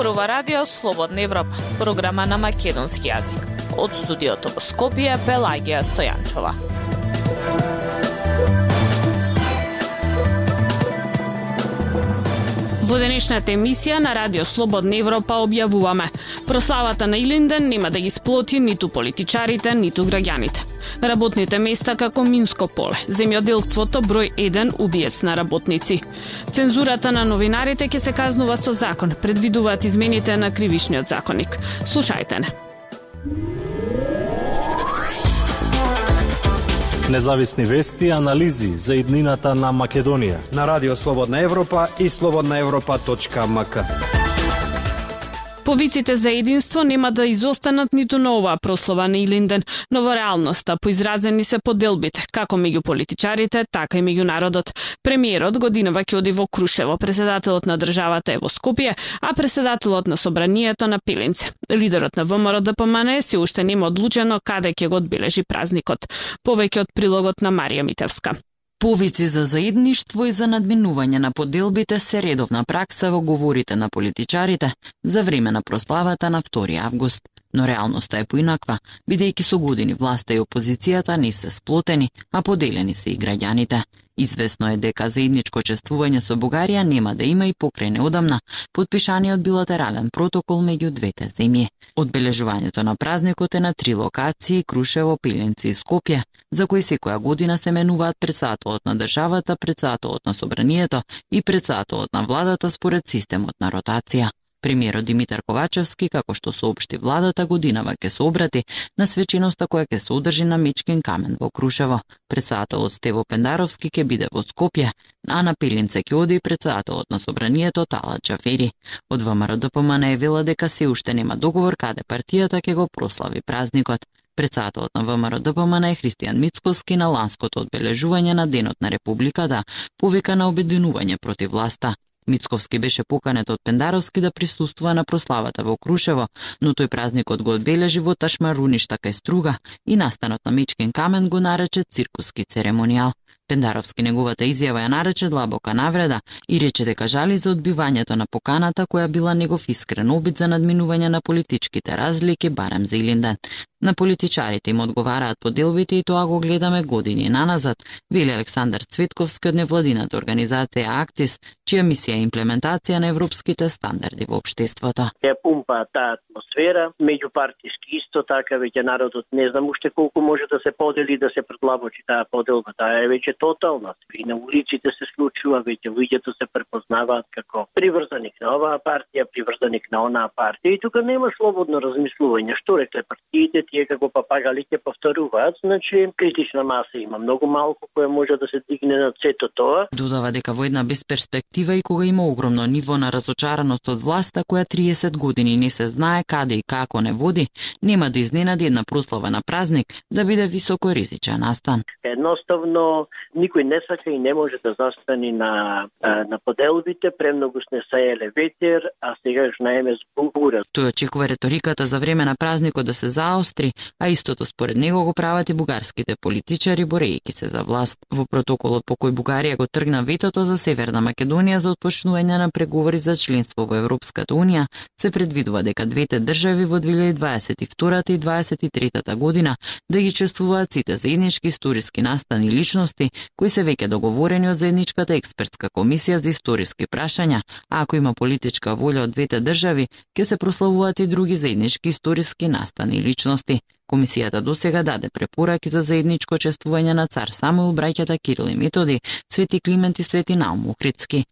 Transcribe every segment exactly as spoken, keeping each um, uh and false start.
зборува Радио Слободна Европа, програма на македонски јазик. Од студиото во Скопје, Пелагија Стојанчова. Во денешната емисија на Радио Слободна Европа објавуваме: прославата на Илинден нема да ги сплоти ниту политичарите, ниту граѓаните. Работните места како минско поле, земјоделството број еден убиец на работници. Цензурата на новинарите ќе се казнува со закон, предвидуваат измените на кривичниот законник. Слушајте не. Независни вести и анализи за иднината на Македонија на Радио Слободна Европа и слободна европа точка ем ка. Повиците за единство нема да изостанат ниту на оваа прослава на Илинден, но во реалноста поизразени се поделбите, како меѓу политичарите, така и меѓу народот. Премиерот годинава ќе оди во Крушево, председателот на државата е во Скопје, а председателот на собранието на Пилинце. Лидерот на ВМРО-ДПМН се уште нема одлучено каде ќе го одбележи празникот. Повеќе од прилогот на Марија Митевска. Повици за заедништво и за надминување на поделбите се редовна пракса во говорите на политичарите за време на прославата на втори август. Но реалноста е поинаква, бидејќи со години власта и опозицијата не се сплотени, а поделени се и граѓаните. Известно е дека заедничко чествување со Бугарија нема да има и покрај неодамна подпишаниот билатерален протокол меѓу двете земји. Одбележувањето на празникот е на три локации: Крушево, Пилинци и Скопје, за кои секоја година се менуваат председателот на државата, председателот на собранието и председателот на владата според системот на ротација. Премиерот Димитар Ковачевски, како што соопшти владата, годинава ќе се обрати на свеченоста која ќе се одржи на Мечкин камен во Крушево. Председателот Стево Пендаровски ќе биде во Скопје, а на Пилинце ќе оди и председателот на собранието Талат Џафери. Од ВМРО-ДПМН е вела дека се уште нема договор каде партијата ќе го прослави празникот. Председателот на ВМРО-ДПМН е Христијан Мицкоски на ланското одбележување на Денот на Републиката повика на обединување против власта. Мицковски беше поканет од Пендаровски да присуствува на прославата во Крушево, но тој празникот го одбележи во ташмаруништа кај Струга и настанот на Мечкин камен го нарече циркуски церемонијал. Пендаровски неговата изјава ја нарече длабока навреда и рече дека жали за одбивањето на поканата која била негов искрен обид за надминување на политичките разлики барем за Илинден. На политичарите им одговараат поделбите и тоа го гледаме години наназад, вели Александар Цветковски од невладината организација Актис, чија мисија е имплементација на европските стандарди во општеството. Ја пумпа таа атмосфера, меѓупартиски исто така, веќе народот не знам уште колку може да се подели, да се предлабочи таа поделба, таа е веќе тотална. И на улиците се случува, веќе луѓето се препознаваат како приврзаник на оваа партија, приврзаник на онаа партија и тука нема слободно размислување. Што рекле партиите, тие како папагали ќе повторуваат, значи критична маса има многу малку која може да се дигне на сето тоа. Додава дека во една безперспектива и кога има огромно ниво на разочараност од власта која триесет години не се знае каде и како не води, нема да изненади една прослава на празник да биде високо ризичен настан. Едноставно никој не сака и не може да застани на на поделбите, премногу сне саеле ветер, а сегаш наеме збура. Тој очекува реториката за време на празникот да се заостри, а истото според него го прават и бугарските политичари борејќи се за власт. Во протоколот по кој Бугарија го тргна ветото за Северна Македонија за отпочнување на преговори за членство во Европската унија, се предвидува дека двете држави во две илјади дваесет и втора и дваесет и трета година да ги чествуваат сите заеднички историски настани личности кои се веќе договорени од заедничката експертска комисија за историски прашања, а ако има политичка волја од двете држави, ќе се прославуваат и други заеднички историски настани личности. Комисијата досега даде препораки за заедничко чествување на цар Самуил, браќата Кирил и Методи, Свети Климент и Свети Наум Охридски.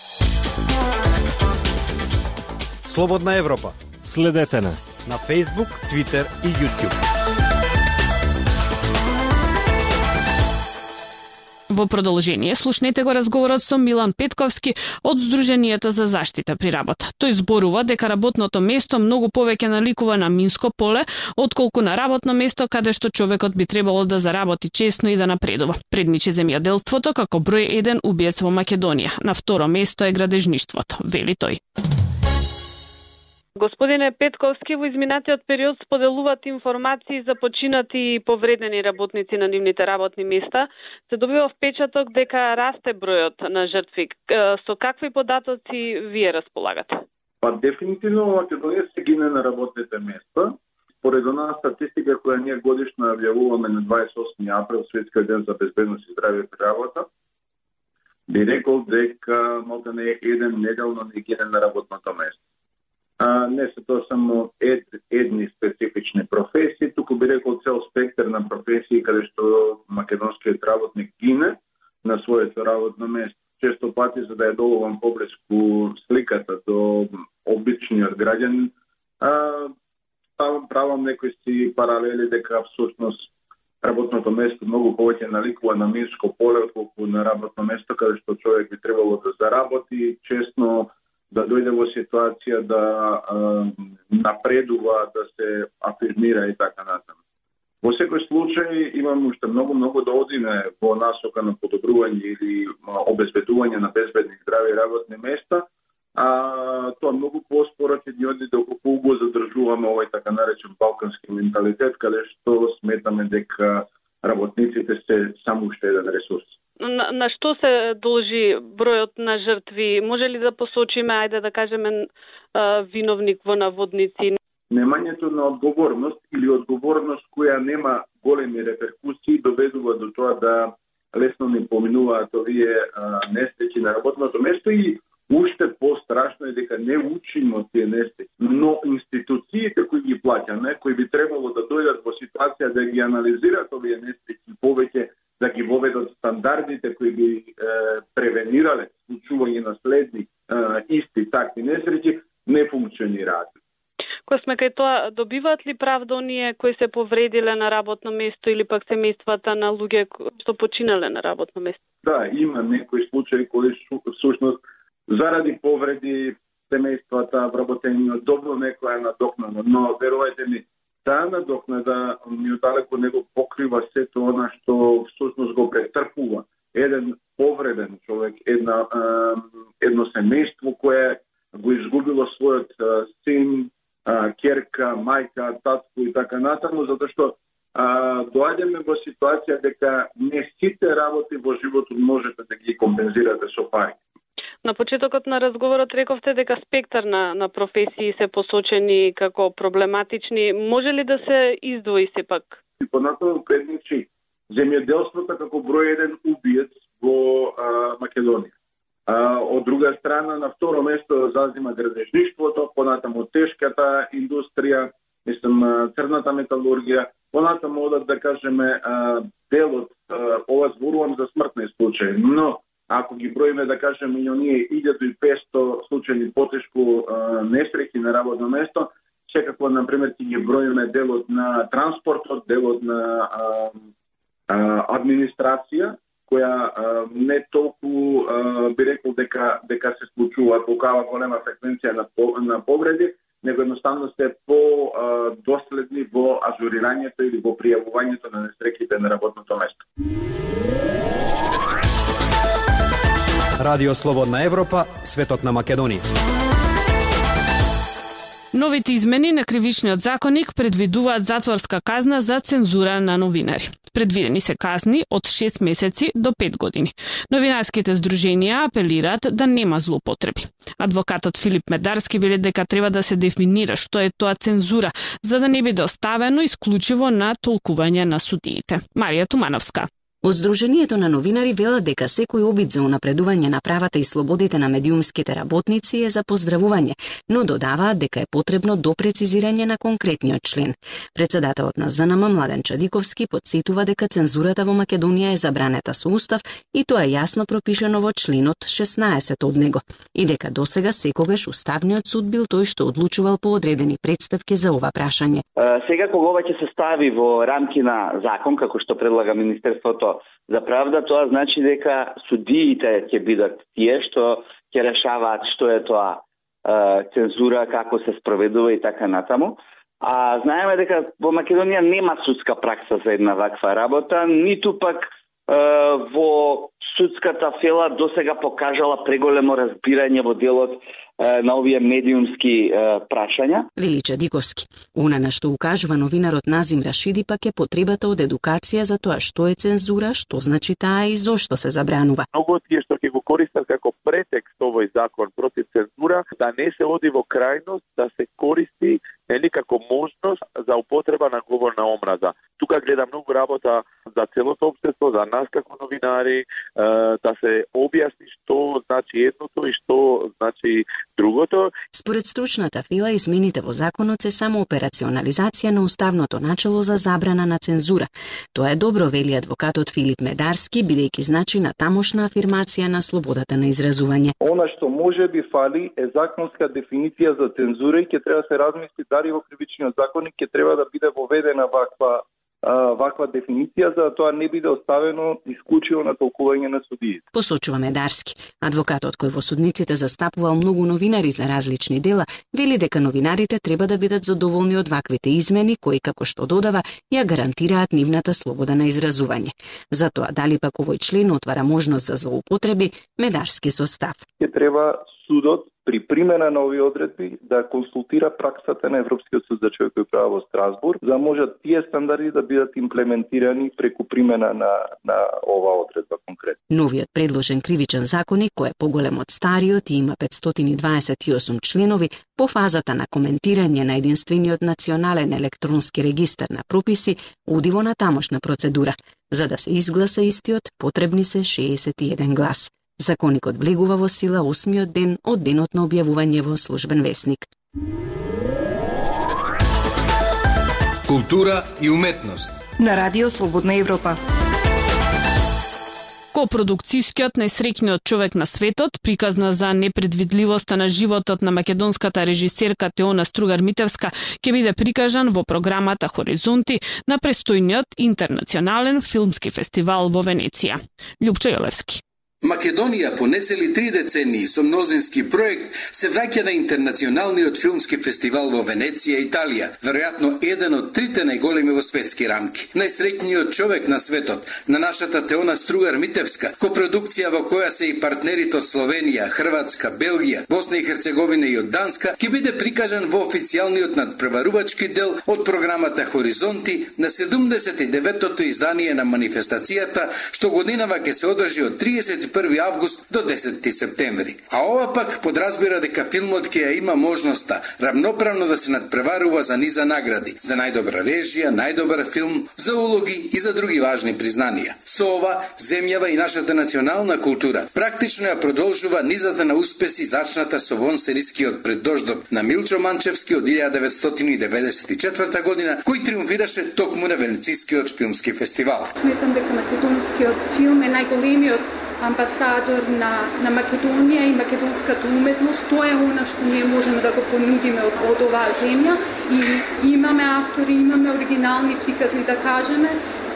Слободна Европа. Следете на на Facebook, Twitter и YouTube. Во продолжение, слушнете го разговорот со Милан Петковски од Сдруженијето за заштита при работа. Тој зборува дека работното место многу повеќе наликува на минско поле, отколку на работно место каде што човекот би требало да заработи честно и да напредува. Предничи земјоделството како број еден убиец во Македонија. На второ место е градежништвото, вели тој. Господине Петковски, во изминатиот период споделуваат информации за починати и повредени работници на нивните работни места. Се добива впечаток дека расте бројот на жртви. Со какви податоци вие располагате? Па дефинитивно во Македонија се гине на работните места. Според онаа статистика која ние годишно објавуваме на дваесет и осми април, Светскиот ден за безбедност и здравје при работа, би рекол дека малку не е еден неделно не гине на работното место. А, не се тоа само ед, едни специфични професии, туку би рекол цел спектар на професии каде што македонскиот работник гине на своето работно место. Често пати, за да ја доловам поблиску сликата до обичниот граѓанин, ставам правам некои си паралели дека всушност работното место многу повеќе наликува на минско поле отколку на работно место каде што човек би требало да заработи, честно да дојде во ситуација да а, напредува, да се афирмира и така натаму. Во секој случај имам уште многу-многу да одиме во насока на подобрување или обезбедување на безбедни здрави работни места, а тоа многу поспоро ќе ни оди доколку го задржуваме овој така наречен балкански менталитет, каде што сметаме дека работниците се само уште еден ресурс. На, на што се должи бројот на жртви? Може ли да посочиме, ајде да кажеме, виновник во наводници? Немањето на одговорност или одговорност која нема големи реперкусии доведува до тоа да лесно ни поминуваат овие несреќи на работното место и уште по-страшно е дека не учиме од тие несреќи. Но институциите кои ги плаќаме, кои би требало да дојдат во ситуација да ги анализират овие несреќи, повеќе да ги воведат стандардите кои би е, превенирале случување на следни е, исти такви несреќи, не функционираат. Кој сме кај тоа, добиваат ли правда оние кои се повредиле на работно место или пак семејствата на луѓе што починале на работно место? Да, има некои случаи кои всушност заради повреди семејствата вработени добро некоја надокнада, но верувајте ми, таа надокнада ми одалеку него покрива сето она што всушност го претрпува еден повреден човек, една едно семејство кое го изгубило својот син, керка, мајка, татко и така натаму, затоа што доаѓаме во ситуација дека не сите работи во животот можете да ги компензирате со пари. На почетокот на разговорот рековте дека спектар на, на професии се посочени како проблематични. Може ли да се издвои сепак? И понатаму предничи земјоделството како број еден убиец во а, Македонија. А, од друга страна, на второ место зазима градежништвото, понатаму тешката индустрија, мислам, црната металургија, понатаму одат, да кажеме, делот, ова зборувам за смртни случаи, но ако ги броиме, да кажеме, и оние илјада и петсто случаи потешко несреќи на работно место, секако, например, ќе ги броиме делот на транспортот, делот на а, а, администрација, која а, не толку а, би рекол дека дека се случува толкова голема фреквенција на, на повреди, него едноставно се по а, доследни во ажурирањето или во пријавувањето на несреќите на работното место. Радио Слободна Европа, светот на Македонија. Новите измени на кривичниот законник предвидуваат затворска казна за цензура на новинари. Предвидени се казни од шест месеци до пет години. Новинарските здруженија апелираат да нема злоупотреби. Адвокатот Филип Медарски вели дека треба да се дефинира што е тоа цензура, за да не биде оставено исклучиво на толкување на судиите. Марија Тумановска. Од Сдруженијето на новинари велат дека секој обид за унапредување на правата и слободите на медиумските работници е за поздравување, но додаваат дека е потребно допрецизирање на конкретниот член. Председателот на ЗНМ Младен Чадиковски подсетува дека цензурата во Македонија е забранета со устав и тоа е јасно пропишено во членот шеснаесет од него, и дека досега секогаш Уставниот суд бил тој што одлучувал по одредени претставки за ова прашање. Сега кога ова ќе се стави во рамки на закон, како што предлага Министерството за правда, тоа значи дека судиите ќе бидат тие што ќе решаваат што е тоа е, цензура, како се спроведува и така натаму. А знаеме дека во Македонија нема судска пракса за една ваква работа, ниту пак во судската фела досега покажала преголемо разбирање во делот на овие медиумски прашања. Велича Диковски. Она на што укажува новинарот Назим Рашиди пак е потребата од едукација за тоа што е цензура, што значи таа и зошто се забранува. Многу тие што ќе го користат како претекст овој закон против цензура, да не се оди во крајност, да се користи нели како можност за употреба на говор на омраза. Тука гледа многу работа за целото општество, за нас како новинари, да се објасни што значи едното и што значи другото. Според стручната фила, измените во законот се само операционализација на уставното начело за забрана на цензура. Тоа е добро, вели адвокатот Филип Медарски, бидејќи значи на тамошна афирмација на слободата на изразување. Она што може би фали е законска дефиниција за цензура и ќе треба да се размисли дали во кривичниот законник ќе треба да биде воведена ваква ваква дефиниција, за да тоа не биде оставено исклучиво на толкување на судиите. Посочува Медарски. Адвокатот кој во судниците застапувал многу новинари за различни дела, вели дека новинарите треба да бидат задоволни од ваквите измени кои, како што додава, ја гарантираат нивната слобода на изразување. Затоа дали пак овој член отвара можност за злоупотреби, Медарски со став. Ќе треба судот при примена на овие одредби да консултира праксата на Европскиот суд за човекови права во Страсбург, за да можат тие стандарди да бидат имплементирани преку примена на на оваа одредба конкретно. Новиот предложен кривичен законник, кој е поголем од стариот и има петстотини дваесет и осум членови, по фазата на коментирање на единствениот национален електронски регистар на прописи, оди во натамошна процедура. За да се изгласа истиот, потребни се шеесет и еден глас. Законникот влегува во сила осмиот ден од денот на објавување во Службен весник. Култура и уметност на Радио Слободна Европа. Копродукцијскиот најсреќниот човек на светот, приказна за непредвидливоста на животот на македонската режисерка Теона Стругар-Митевска, ќе биде прикажан во програмата Хоризонти на престојниот интернационален филмски фестивал во Венеција. Љупчо Јолевски. Македонија по нецели три децении со мнозински проект се враќа на интернационалниот филмски фестивал во Венеција, Италија, веројатно еден од трите најголеми во светски рамки. Најсреќниот човек на светот, на нашата Теона Стругар-Митевска, копродукција во која се и партнерите од Словенија, Хрватска, Белгија, Босна и Херцеговина и од Данска, ќе биде прикажан во официјалниот надпреварувачки дел од програмата Хоризонти на седумдесет и деветото издание на манифестацијата, што годинава ќе се одржи од триесет и први август до десети септември. А ова пак подразбира дека филмот ќе ја има можноста рамноправно да се надпреварува за низа награди, за најдобра режија, најдобар филм, за улоги и за други важни признанија. Со ова, земјава и нашата национална култура практично ја продолжува низата на успеси зачната со вон серискиот преддождок на Милчо Манчевски од илјада деветстотини и деветдесет и четврта година, кој триумфираше токму на Венецијскиот филмски фестивал. Сметам дека македонскиот филм е најголемиот амбасадор на, на Македонија и македонската уметност. Тоа е она што ние можеме да го понудиме од, од оваа земја и имаме автори, имаме оригинални приказни, да кажеме,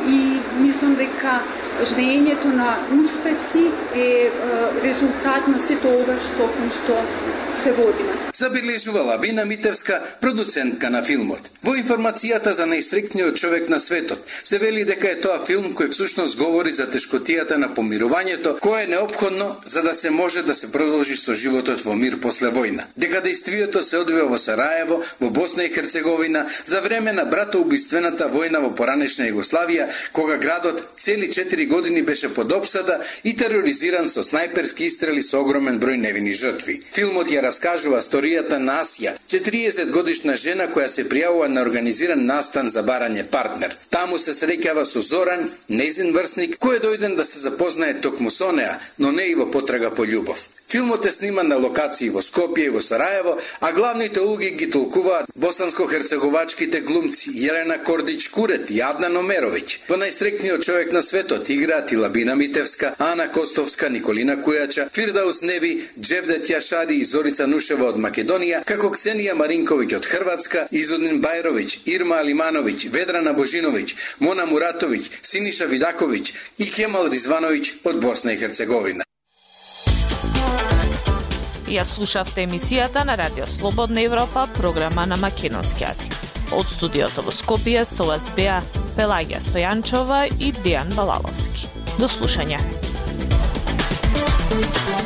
и мислам дека ждењето на успеси е, е резултат на сето ова што кон што се водиме. Забележува Лавина Митевска, продуцентка на филмот. Во информацијата за најсреќниот човек на светот се вели дека е тоа филм кој всушност говори за тешкотијата на помирувањето, кое е неопходно за да се може да се продолжи со животот во мир после војна. Дека дејствието се одвива во Сараево, во Босна и Херцеговина, за време на братоубиствената војна во поранешна Југославија, кога градот цели четири години беше под опсада и тероризиран со снајперски истрели со огромен број невини жртви. Филмот ја раскажува историјата на Асија, четириесет годишна жена која се пријавува на организиран настан за барање партнер. Таму се среќава со Зоран, нејзин врсник, кој е дојден да се запознае токму со неа, но не и во потрага по љубов. Филмот е сниман на локации во Скопје и во Сараево, а главните улоги ги толкуваат босанско-херцеговачките глумци Јелена Кордич-Курет и Аднан Омеровиќ. Во најсреќниот човек на светот играат и Лабина Митевска, Ана Костовска, Николина Кујача, Фирдаус Неби, Джевдет Јашари и Зорица Нушева од Македонија, како Ксенија Маринковиќ од Хрватска, Изудин Бајровиќ, Ирма Алимановиќ, Ведрана Божиновиќ, Мона Муратовиќ, Синиша Видаковиќ и Кемал Ризвановиќ од Босна и Херцеговина. Ја слушавте емисијата на Радио Слободна Европа, програма на македонски јазик. Од студиото во Скопје со вас беа Пелагија Стојанчова и Дејан Балаловски. До слушање.